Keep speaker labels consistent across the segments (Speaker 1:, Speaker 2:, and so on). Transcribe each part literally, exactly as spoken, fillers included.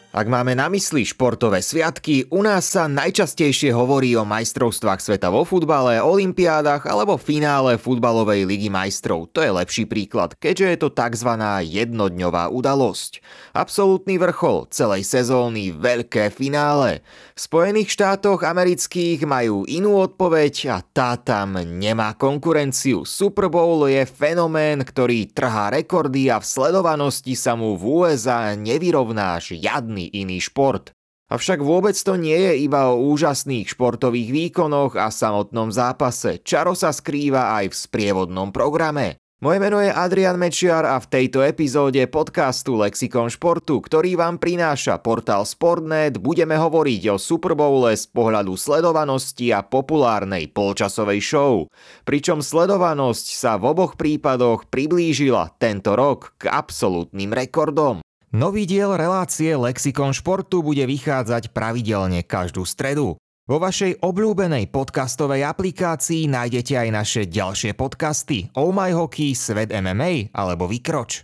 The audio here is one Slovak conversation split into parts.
Speaker 1: Ak máme na mysli športové sviatky, u nás sa najčastejšie hovorí o majstrovstvách sveta vo futbale, olympiádach alebo finále futbalovej ligy majstrov. To je lepší príklad, keďže je to tzv. Jednodňová udalosť. Absolútny vrchol celej sezóny, veľké finále. V Spojených štátoch amerických majú inú odpoveď a tá tam nemá konkurenciu. Super Bowl je fenomén, ktorý trhá rekordy a v sledovanosti sa mu v ú es á nevyrovná žiadny iný šport. Avšak vôbec to nie je iba o úžasných športových výkonoch a samotnom zápase. Čaro sa skrýva aj v sprievodnom programe. Moje meno je Adrian Mečiar a v tejto epizóde podcastu Lexikon športu, ktorý vám prináša portál Sportnet, budeme hovoriť o Super Bowle z pohľadu sledovanosti a populárnej polčasovej show. Pričom sledovanosť sa v oboch prípadoch priblížila tento rok k absolútnym rekordom. Nový diel relácie Lexikon športu bude vychádzať pravidelne každú stredu. Vo vašej obľúbenej podcastovej aplikácii nájdete aj naše ďalšie podcasty Oh My Hockey, Svet em em á alebo Vykroč.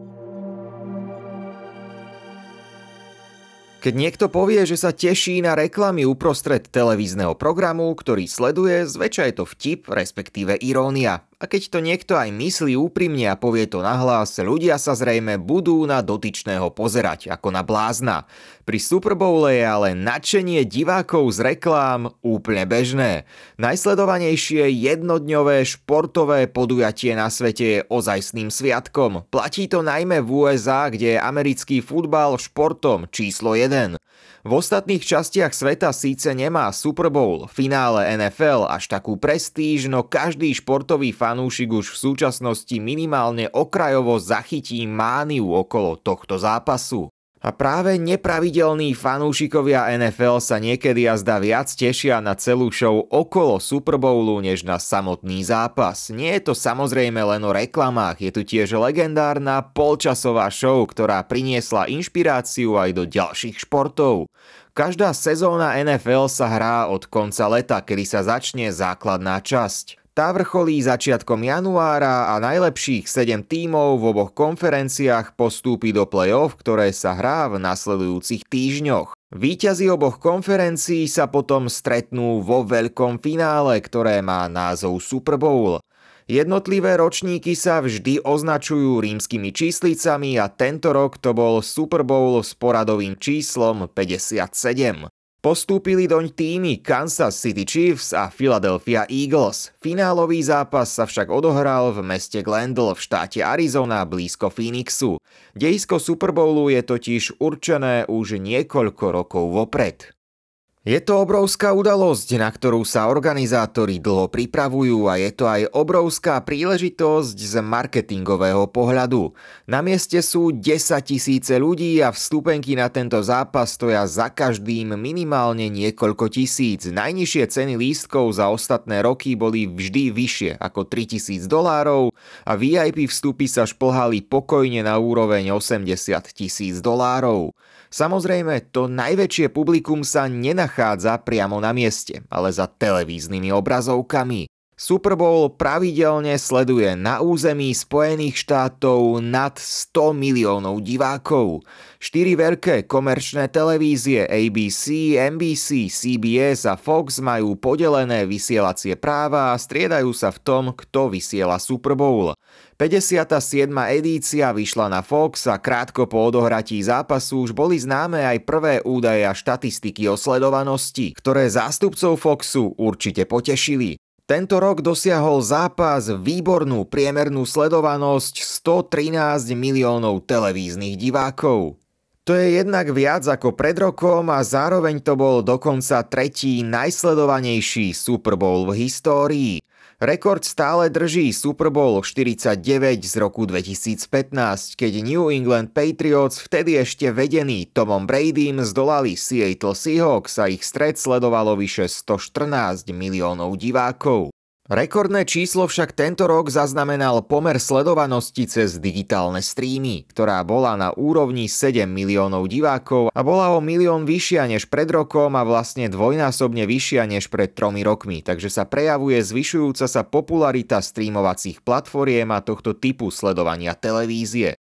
Speaker 1: Keď niekto povie, že sa teší na reklamy uprostred televízneho programu, ktorý sleduje, zväčša je to vtip, respektíve irónia. A keď to niekto aj myslí úprimne a povie to nahlas, ľudia sa zrejme budú na dotyčného pozerať ako na blázna. Pri Super Bowle je ale nadšenie divákov z reklám úplne bežné. Najsledovanejšie jednodňové športové podujatie na svete je ozajstným sviatkom. Platí to najmä v ú es á, kde je americký futbal športom číslo jeden. V ostatných častiach sveta síce nemá Super Bowl, finále en ef el až takú prestíž, no každý športový fanúšik už v súčasnosti minimálne okrajovo zachytí mániu okolo tohto zápasu. A práve nepravidelní fanúšikovia en ef el sa niekedy azda viac tešia na celú show okolo Super Bowlu, než na samotný zápas. Nie je to samozrejme len o reklamách, je tu tiež legendárna polčasová show, ktorá priniesla inšpiráciu aj do ďalších športov. Každá sezóna en ef el sa hrá od konca leta, kedy sa začne základná časť. Tá vrcholí začiatkom januára a najlepších sedem tímov v oboch konferenciách postúpi do play-off, ktoré sa hrá v nasledujúcich týždňoch. Víťazi oboch konferencií sa potom stretnú vo veľkom finále, ktoré má názov Super Bowl. Jednotlivé ročníky sa vždy označujú rímskymi číslicami a tento rok to bol Super Bowl s poradovým číslom päťdesiatsedem. Postúpili doň týmy Kansas City Chiefs a Philadelphia Eagles. Finálový zápas sa však odohral v meste Glendale v štáte Arizona blízko Phoenixu. Dejisko Super Bowlu je totiž určené už niekoľko rokov vopred. Je to obrovská udalosť, na ktorú sa organizátori dlho pripravujú a je to aj obrovská príležitosť z marketingového pohľadu. Na mieste sú desaťtisíce ľudí a vstupenky na tento zápas stoja za každým minimálne niekoľko tisíc. Najnižšie ceny lístkov za ostatné roky boli vždy vyššie ako tritisíc dolárov a vé í pé vstupy sa šplhali pokojne na úroveň osemdesiat tisíc dolárov. Samozrejme, to najväčšie publikum sa nenachádza priamo na mieste, ale za televíznymi obrazovkami. Super Bowl pravidelne sleduje na území Spojených štátov nad sto miliónov divákov. Štyri veľké komerčné televízie á bé cé, en bí cé, cé bé es a Fox majú podelené vysielacie práva a striedajú sa v tom, kto vysiela Super Bowl. päťdesiata siedma edícia vyšla na Fox a krátko po odohratí zápasu už boli známe aj prvé údaje a štatistiky o sledovanosti, ktoré zástupcov Foxu určite potešili. Tento rok dosiahol zápas výbornú priemernú sledovanosť stotrinásť miliónov televíznych divákov. To je jednak viac ako pred rokom a zároveň to bol dokonca tretí najsledovanejší Super Bowl v histórii. Rekord stále drží Super Bowl štyridsaťdeväť z roku dvetisícpätnásť, keď New England Patriots, vtedy ešte vedení Tomom Bradym, zdolali Seattle Seahawks a ich stret sledovalo vyše stoštrnásť miliónov divákov. Rekordné číslo však tento rok zaznamenal pomer sledovanosti cez digitálne streamy, ktorá bola na úrovni sedem miliónov divákov a bola o milión vyššia než pred rokom a vlastne dvojnásobne vyššia než pred tromi rokmi, takže sa prejavuje zvyšujúca sa popularita streamovacích platformiem a tohto typu sledovania televízie.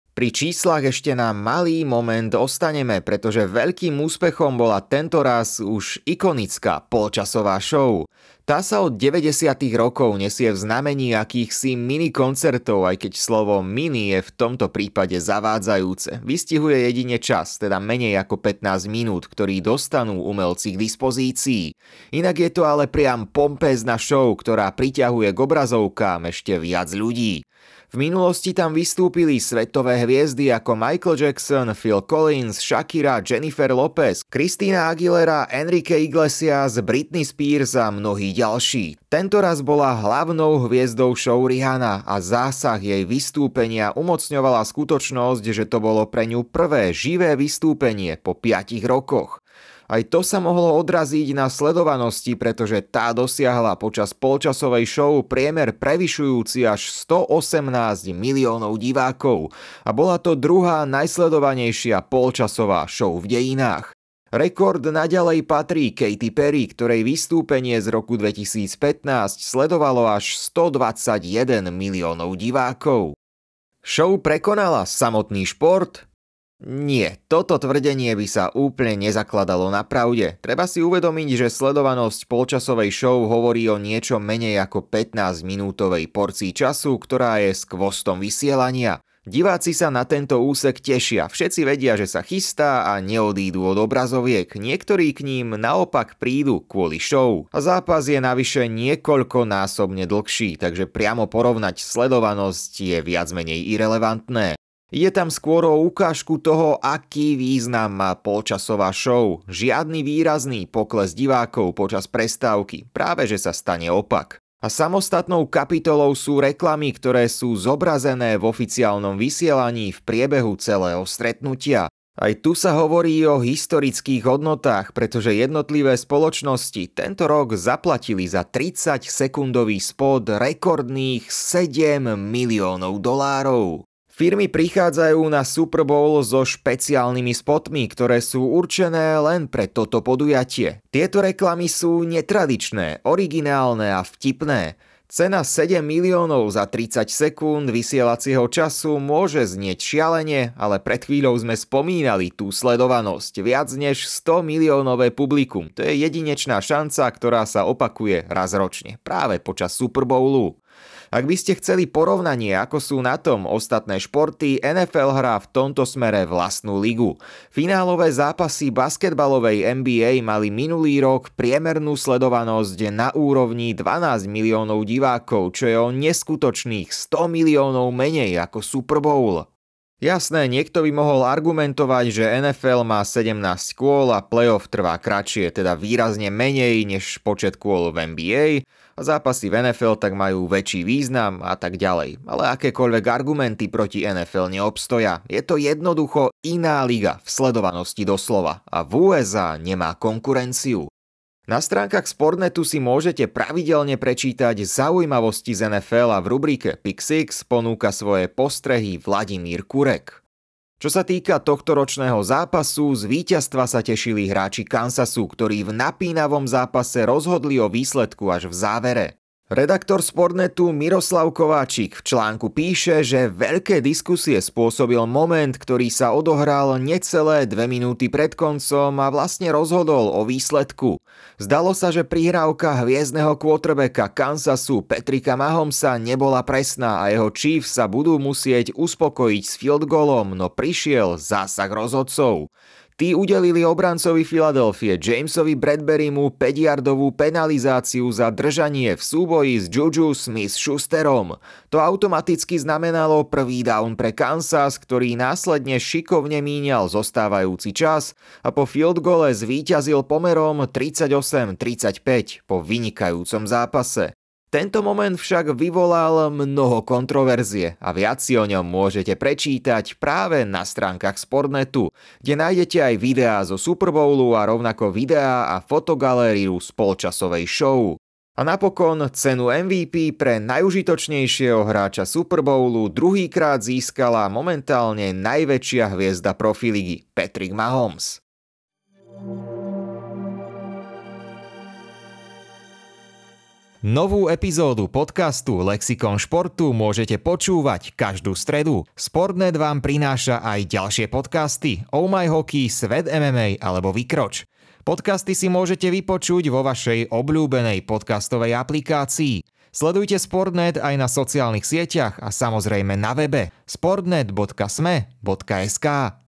Speaker 1: Pri číslach ešte na malý moment ostaneme, pretože veľkým úspechom bola tentoraz už ikonická polčasová show. Tá sa od deväťdesiatych rokov nesie v znamení akýchsi mini koncertov, aj keď slovo mini je v tomto prípade zavádzajúce. Vystihuje jedine čas, teda menej ako pätnásť minút, ktorý dostanú umelci k dispozícii. Inak je to ale priam pompézna show, ktorá priťahuje k obrazovkám ešte viac ľudí. V minulosti tam vystúpili svetové hviezdy ako Michael Jackson, Phil Collins, Shakira, Jennifer Lopez, Christina Aguilera, Enrique Iglesias, Britney Spears a mnohí ďalší. Tentoraz bola hlavnou hviezdou show Rihanna a zásah jej vystúpenia umocňovala skutočnosť, že to bolo pre ňu prvé živé vystúpenie po piatich rokoch. Aj to sa mohlo odraziť na sledovanosti, pretože tá dosiahla počas polčasovej show priemer prevyšujúci až stoosemnásť miliónov divákov a bola to druhá najsledovanejšia polčasová show v dejinách. Rekord naďalej patrí Katy Perry, ktorej vystúpenie z roku dvetisícpätnásť sledovalo až stodvadsaťjeden miliónov divákov. Show prekonala samotný šport? Nie, toto tvrdenie by sa úplne nezakladalo na pravde. Treba si uvedomiť, že sledovanosť polčasovej show hovorí o niečo menej ako pätnásťminútovej porcii času, ktorá je skvostom vysielania. Diváci sa na tento úsek tešia, všetci vedia, že sa chystá a neodídu od obrazoviek. Niektorí k ním naopak prídu kvôli show. A zápas je navyše niekoľkonásobne dlhší, takže priamo porovnať sledovanosť je viac menej irelevantné. Je tam skôr o ukážku toho, aký význam má polčasová show. Žiadny výrazný pokles divákov počas prestávky, práve že sa stane opak. A samostatnou kapitolou sú reklamy, ktoré sú zobrazené v oficiálnom vysielaní v priebehu celého stretnutia. Aj tu sa hovorí o historických hodnotách, pretože jednotlivé spoločnosti tento rok zaplatili za tridsaťsekundový spot rekordných sedem miliónov dolárov. Firmy prichádzajú na Super Bowl so špeciálnymi spotmi, ktoré sú určené len pre toto podujatie. Tieto reklamy sú netradičné, originálne a vtipné. Cena sedem miliónov za tridsať sekúnd vysielacieho času môže znieť šialene, ale pred chvíľou sme spomínali tú sledovanosť. Viac než sto miliónové publikum. To je jedinečná šanca, ktorá sa opakuje raz ročne, práve počas Super Bowlu. Ak by ste chceli porovnanie, ako sú na tom ostatné športy, en ef el hrá v tomto smere vlastnú ligu. Finálové zápasy basketbalovej en bí ej mali minulý rok priemernú sledovanosť na úrovni dvanásť miliónov divákov, čo je o neskutočných sto miliónov menej ako Super Bowl. Jasné, niekto by mohol argumentovať, že en ef el má sedemnásť kôl a playoff trvá kratšie, teda výrazne menej než počet kôl v en bí ej, a zápasy v en ef el tak majú väčší význam a tak ďalej. Ale akékoľvek argumenty proti en ef el neobstoja. Je to jednoducho iná liga v sledovanosti doslova a v ú es á nemá konkurenciu. Na stránkach Sportnetu si môžete pravidelne prečítať zaujímavosti z en ef el a v rubrike Pick Six ponúka svoje postrehy Vladimír Kurek. Čo sa týka tohtoročného zápasu, z víťazstva sa tešili hráči Kansasu, ktorí v napínavom zápase rozhodli o výsledku až v závere. Redaktor Sportnetu Miroslav Kováčik v článku píše, že veľké diskusie spôsobil moment, ktorý sa odohral necelé dve minúty pred koncom a vlastne rozhodol o výsledku. Zdalo sa, že prihrávka hviezdneho quarterbacka Kansasu Patricka Mahomesa nebola presná a jeho Chiefs sa budú musieť uspokojiť s field goalom, no prišiel zásah rozhodcov. Tí udelili obrancovi Filadelfie Jamesovi Bradburymu päťjardovú penalizáciu za držanie v súboji s Juju Smith-Schusterom. To automaticky znamenalo prvý down pre Kansas, ktorý následne šikovne míňal zostávajúci čas a po field gole zvíťazil pomerom tridsaťosem tridsaťpäť po vynikajúcom zápase. Tento moment však vyvolal mnoho kontroverzie a viac si o ňom môžete prečítať práve na stránkach Sportnetu, kde nájdete aj videá zo Super Bowlu a rovnako videá a fotogalériu z polčasovej show. A napokon cenu em ví pí pre najužitočnejšieho hráča Super Bowlu druhýkrát získala momentálne najväčšia hviezda profiligy Patrick Mahomes. Novú epizódu podcastu Lexikon športu môžete počúvať každú stredu. Sportnet vám prináša aj ďalšie podcasty Oh My Hockey, Svet em em á alebo Vykroč. Podcasty si môžete vypočuť vo vašej obľúbenej podcastovej aplikácii. Sledujte Sportnet aj na sociálnych sieťach a samozrejme na webe sportnet bodka sme bodka es ká.